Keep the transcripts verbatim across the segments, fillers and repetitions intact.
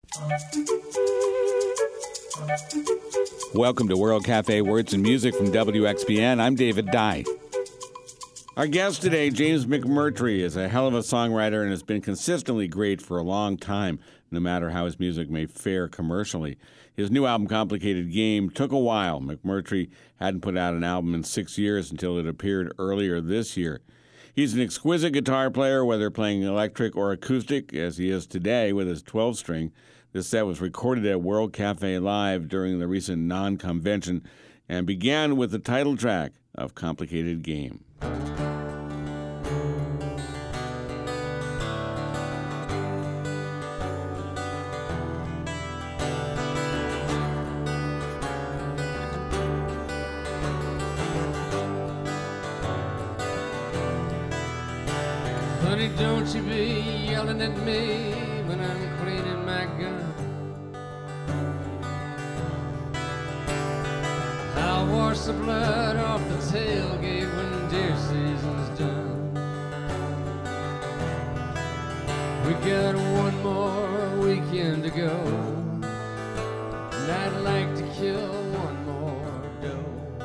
Welcome to World Cafe Words and Music from W X B N. I'm David Dye. Our guest today, James McMurtry, is a hell of a songwriter and has been consistently great for a long time, no matter how his music may fare commercially. His new album, Complicated Game, took a while. McMurtry hadn't put out an album in six years until it appeared earlier this year. He's an exquisite guitar player, whether playing electric or acoustic, as he is today with his twelve-string. This set was recorded at World Cafe Live during the recent non-convention and began with the title track of Complicated Game. Honey, don't you be yelling at me when I'm cleaning my gun. I'll wash the blood off the tailgate when deer season's done. We got one more weekend to go, and I'd like to kill one more doe.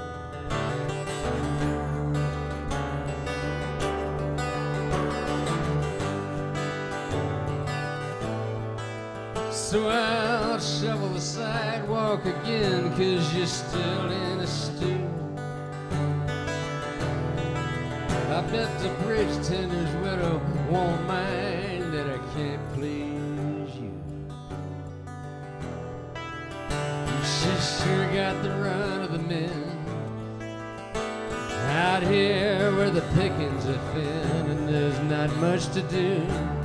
So I'll shovel the sidewalk again, 'cause you're still in a stew. I bet the bridge tender's widow won't mind that I can't please you. She's sure got the run of the men out here where the pickings are thin and there's not much to do.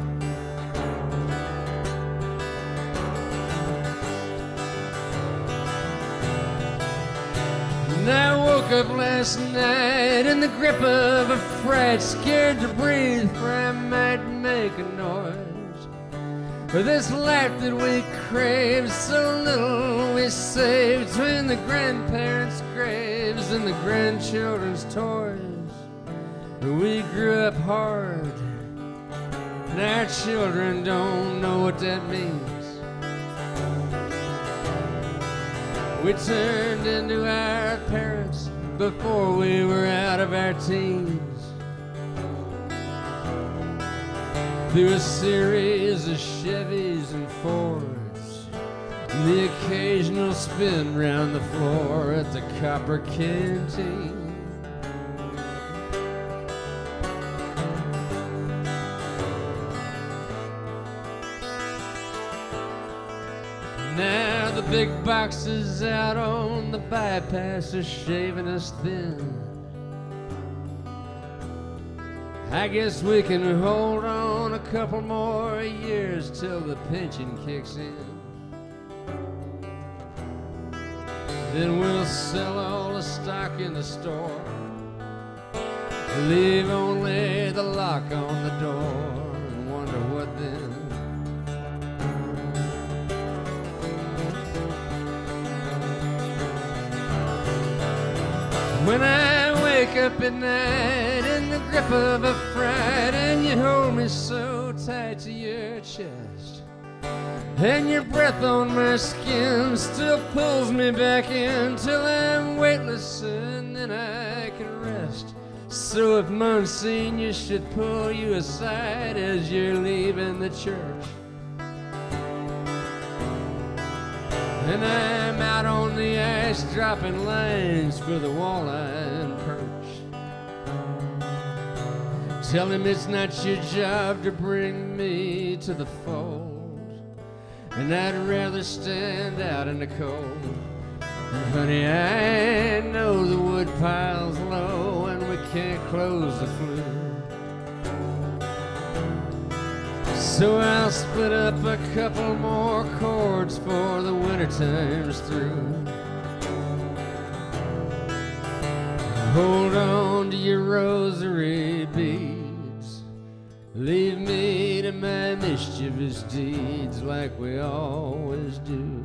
And I woke up last night in the grip of a fright, scared to breathe, for I might make a noise. For this life that we crave, so little we save, between the grandparents' graves and the grandchildren's toys. We grew up hard, and our children don't know what that means. We turned into our parents before we were out of our teens. Through a series of Chevys and Fords, and the occasional spin round the floor at the Copper Canteen. Now the big boxes out on the bypass are shaving us thin. I guess we can hold on a couple more years till the pension kicks in. Then we'll sell all the stock in the store, leave only the lock on the door, and wonder what then. When I wake up at night in the grip of a fright, and you hold me so tight to your chest, and your breath on my skin still pulls me back in till I'm weightless, and then I can rest. So if Monsignor should pull you aside as you're leaving the church, and I'm out on the ice dropping lines for the walleye and perch, tell him it's not your job to bring me to the fold, and I'd rather stand out in the cold. And honey, I know the wood pile's low and we can't close the flue, so I'll split up a couple more chords for the winter time's through. Hold on to your rosary beads, leave me to my mischievous deeds like we always do.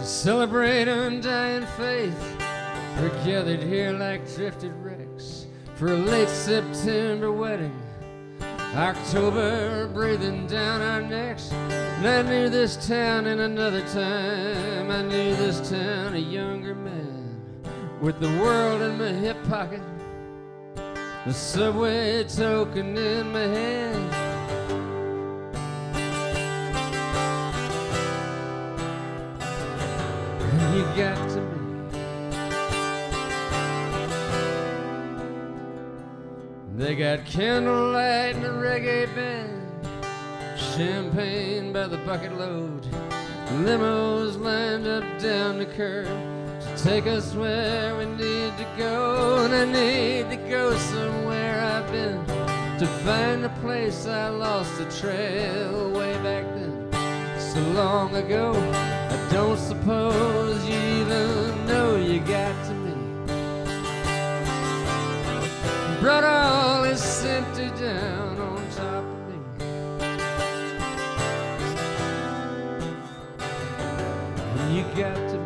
Celebrate undying faith. We're gathered here like drifted wrecks for a late September wedding. October breathing down our necks. And I knew this town in another time. I knew this town a younger man, with the world in my hip pocket, the subway token in my hand. And you got to me. They got candlelight and a reggae band, champagne by the bucket load, limos lined up down the curb to take us where we need to go. And I need to go somewhere I've been, to find a place I lost the trail way back then, so long ago. I don't suppose you even know you got to me. Brought all this empty down on top of me. And you got to me.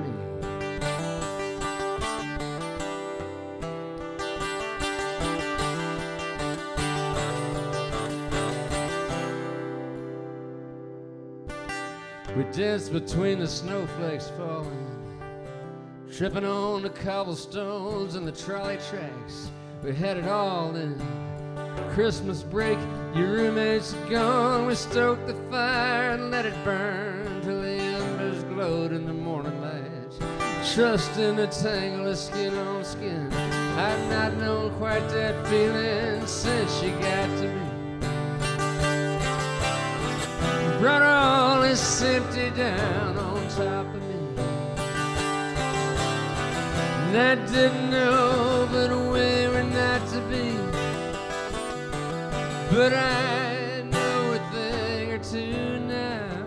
We danced between the snowflakes falling, tripping on the cobblestones and the trolley tracks. We had it all in Christmas break. Your roommate's gone. We stoked the fire and let it burn till the embers glowed in the morning light. Trust in a tangle of skin on skin. I've not known quite that feeling since you got to me. Brought all this empty down on top of me. And I didn't know but we were not to be. But I know a thing or two now.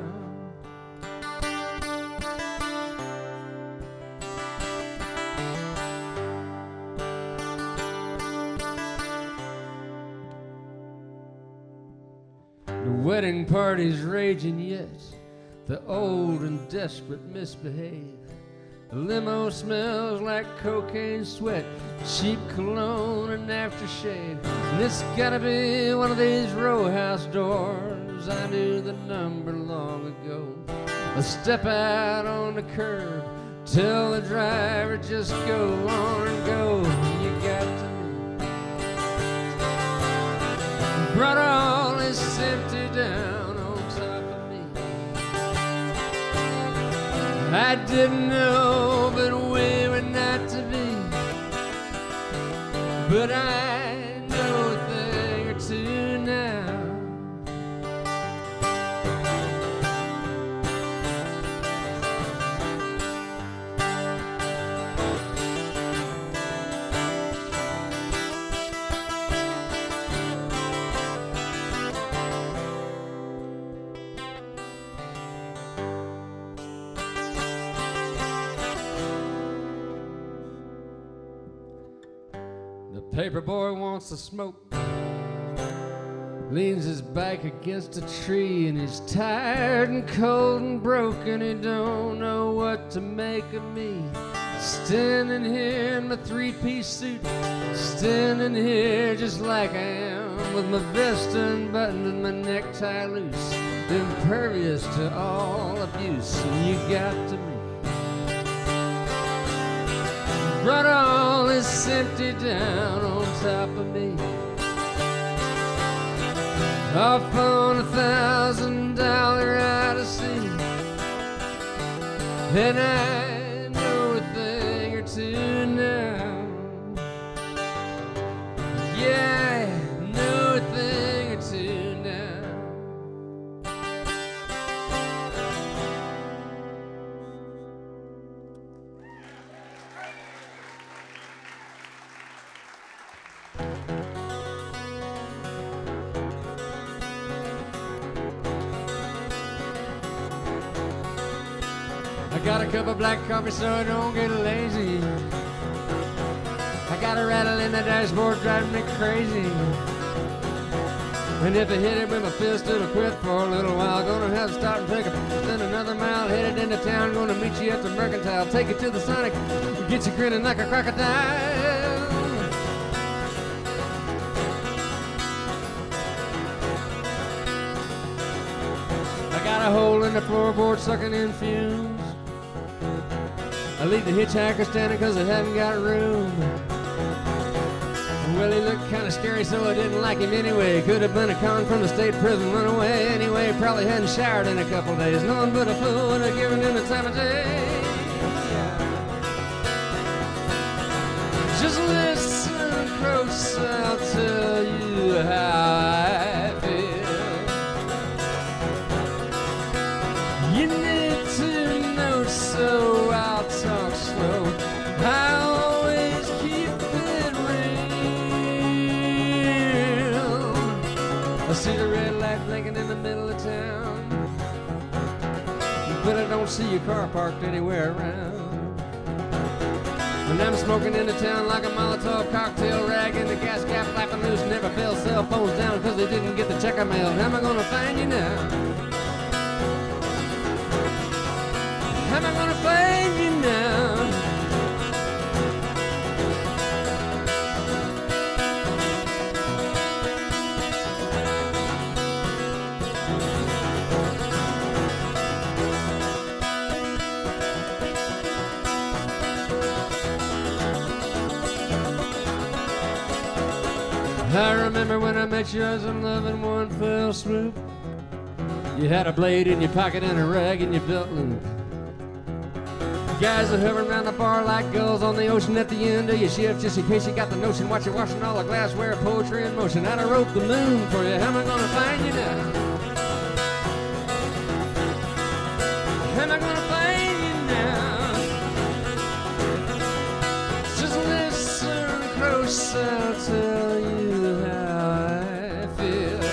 The wedding party's raging yet. The old and desperate misbehave. The limo smells like cocaine sweat, cheap cologne and aftershave. And it's gotta be one of these row house doors. I knew the number long ago. I step out on the curb, tell the driver just go on and go. You got to me. Brought all this empty down on top of me. I didn't know, but we were not to be. But I know a thing or two now. Paperboy wants to smoke, leans his back against a tree, and he's tired and cold and broken. He don't know what to make of me. Standing here in my three-piece suit, standing here just like I am, with my vest unbuttoned and my necktie loose, impervious to all abuse. And you got to me. Brought all this empty down on top of me. Off on a thousand dollar odyssey. And I know a thing or two now. Yeah, I know a thing or two now. I got a cup of black coffee so I don't get lazy. I got a rattle in the dashboard driving me crazy. And if I hit it with my fist, it'll quit for a little while. Gonna have to stop and take a then another mile. Headed into town, gonna meet you at the Mercantile. Take you to the Sonic, get you grinning like a crocodile. I got a hole in the floorboard sucking in fumes. I leave the hitchhiker standing cause I haven't got room. Well, he looked kind of scary, so I didn't like him anyway. Could have been a con from the state prison, run away anyway. Probably hadn't showered in a couple days. No one but a fool would have given him the time of day. Just listen close, I'll tell you how I feel. You need to know, so I'll talk slow. I always keep it real. I see the red light blinking in the middle of town, but I don't see your car parked anywhere around. And I'm smoking into town like a Molotov cocktail rag, and the gas cap flapping loose, never fell cell phones down because they didn't get the check I mailed. How am I gonna find you now? How am I gonna find you now? I remember when I met you, I was in love in one fell swoop. You had a blade in your pocket and a rag in your belt loop. Guys are hovering around the bar like gulls on the ocean at the end of your shift. Just in case you got the notion, watch you washing all the glassware, poetry in motion. I wrote the moon for you, how am I gonna find you now? How am I gonna find you now? Just listen close, I'll tell you how I feel.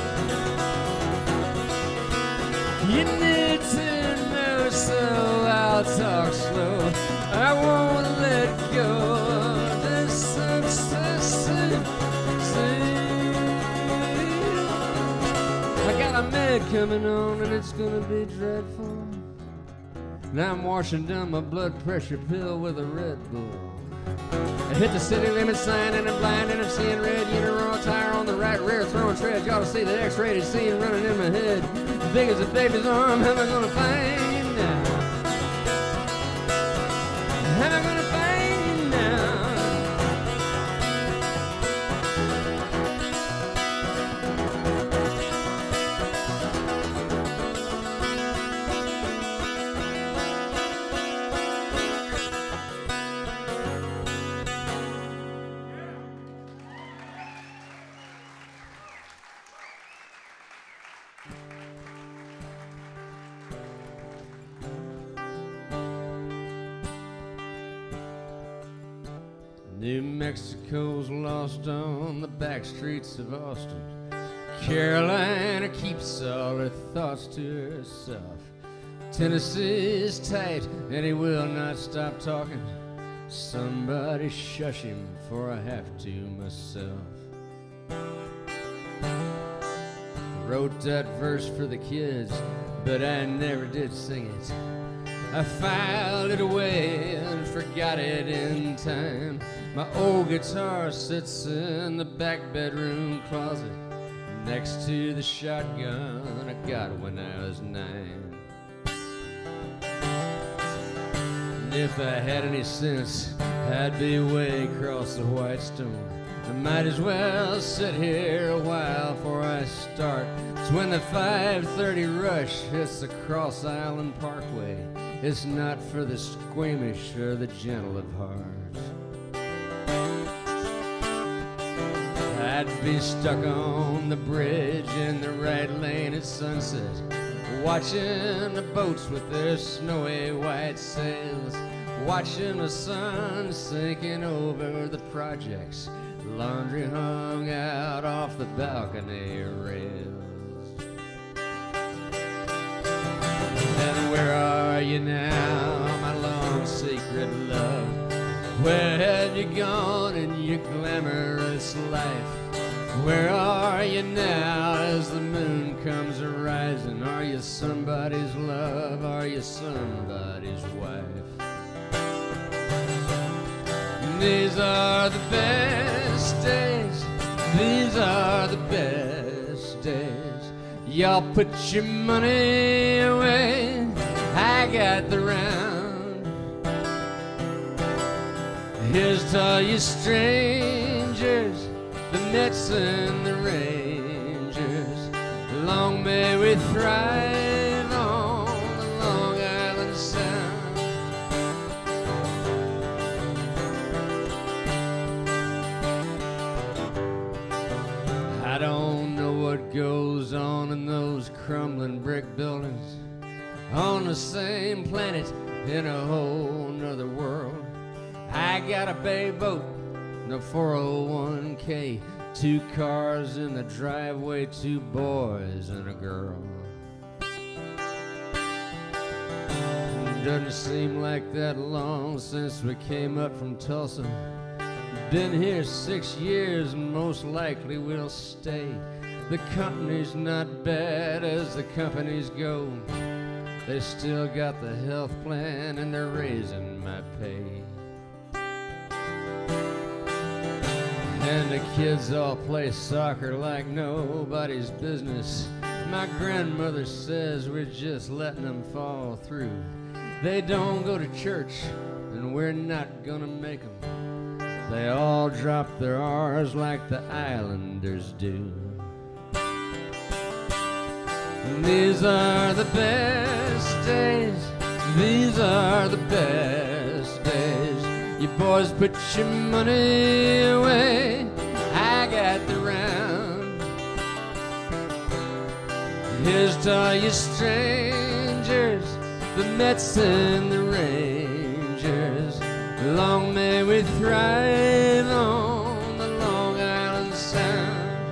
You need to know, so I'll talk slow. I won't let go of this obsessive thing. I got a med coming on and it's gonna be dreadful. Now I'm washing down my blood pressure pill with a Red Bull. I hit the city limit sign and I'm blind and I'm seeing red. Uniroyal tire on the right rear throwing treads. You ought to see the X-rated scene running in my head. Big as a baby's arm, how am I gonna find you now? How am I gonna find you now? New Mexico's lost on the back streets of Austin. Carolina keeps all her thoughts to herself. Tennessee's tight and he will not stop talking. Somebody shush him for I have to myself. Wrote that verse for the kids, but I never did sing it. I filed it away and forgot it in time. My old guitar sits in the back bedroom closet next to the shotgun I got when I was nine. And if I had any sense, I'd be way across the White Stone. I might as well sit here a while before I start. It's when the five thirty rush hits the Cross Island Parkway. It's not for the squeamish or the gentle of heart. I'd be stuck on the bridge in the right lane at sunset, watching the boats with their snowy white sails, watching the sun sinking over the projects, laundry hung out off the balcony rails. And where are you now, my long secret love? Where have you gone in your glamorous life? Where are you now as the moon comes a-rising? Are you somebody's love? Are you somebody's wife? These are the best days. These are the best days. Y'all put your money away. I got the round. Here's to all you strangers, the Mets and the Rangers. Long may we thrive on the Long Island Sound. I don't know what goes on in those crumbling brick buildings on the same planet in a whole nother world. I got a bay boat and a four oh one k, two cars in the driveway, two boys and a girl. Doesn't seem like that long since we came up from Tulsa. Been here six years and most likely we'll stay. The company's not bad as the companies go. They still got the health plan and they're raising my pay. And the kids all play soccer like nobody's business. My grandmother says we're just letting them fall through. They don't go to church and we're not gonna make them. They all drop their R's like the Islanders do. And these are the best days. These are the best days. You boys put your money away. I got the round. Here's to all you strangers, the Mets and the Rangers. Long may we thrive on the Long Island Sound.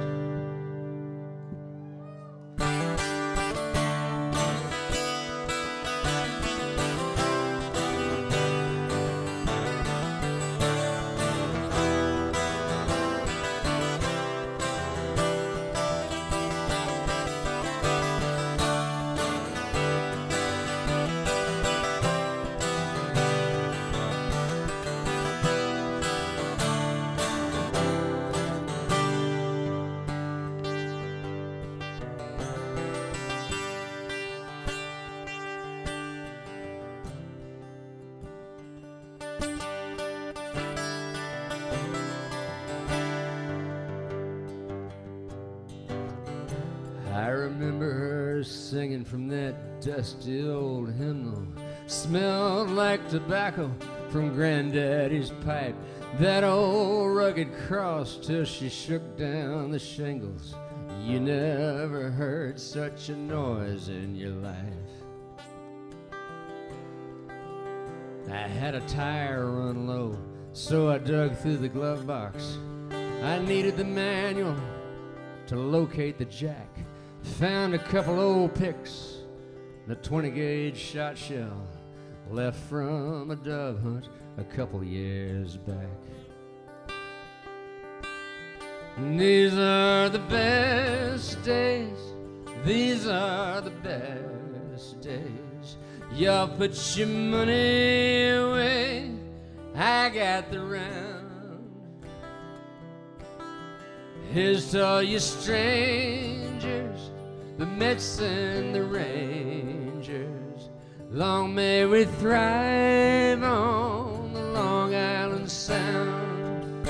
I remember her singing from that dusty old hymnal. Smelled like tobacco from Granddaddy's pipe. That old rugged cross till she shook down the shingles. You never heard such a noise in your life. I had a tire run low, so I dug through the glove box. I needed the manual to locate the jack. Found a couple old picks and a twenty gauge shot shell left from a dove hunt a couple years back. And these are the best days. These are the best days. Y'all put your money away. I got the round. Here's to all you strangers, the Mets and the Rangers. Long may we thrive on the Long Island Sound.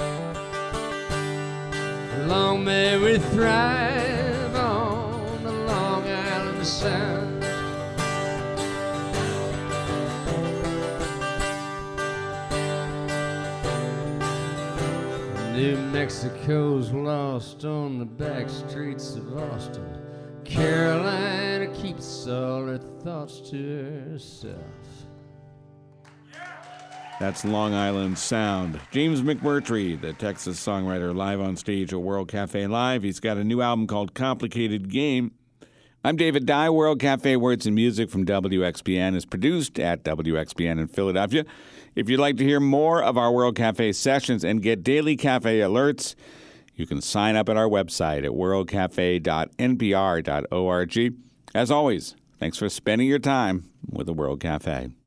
Long may we thrive on the Long Island Sound. New Mexico's lost on the back streets of Austin. Carolina keeps all her thoughts to herself. That's Long Island Sound. James McMurtry, the Texas songwriter, live on stage at World Cafe Live. He's got a new album called Complicated Game. I'm David Dye. World Cafe Words and Music from W X B N is produced at W X B N in Philadelphia. If you'd like to hear more of our World Cafe sessions and get daily cafe alerts, You can sign up at our website at world cafe dot n p r dot org. As always, thanks for spending your time with the World Cafe.